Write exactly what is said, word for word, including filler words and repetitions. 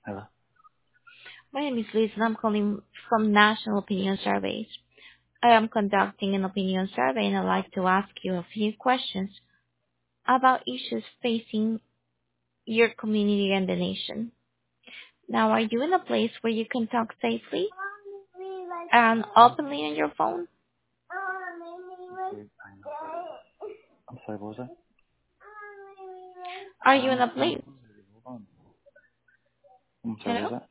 Hello. My name is Liz, and I'm calling from National Opinion Surveys. I am conducting an opinion survey, and I'd like to ask you a few questions about issues facing your community and the nation. Now, are you in a place where you can talk safely and openly on your phone? Okay, hang on a sec. I'm sorry, what was that? Are you in Um, a no, place? hold on. I'm sorry, what Hello? was that?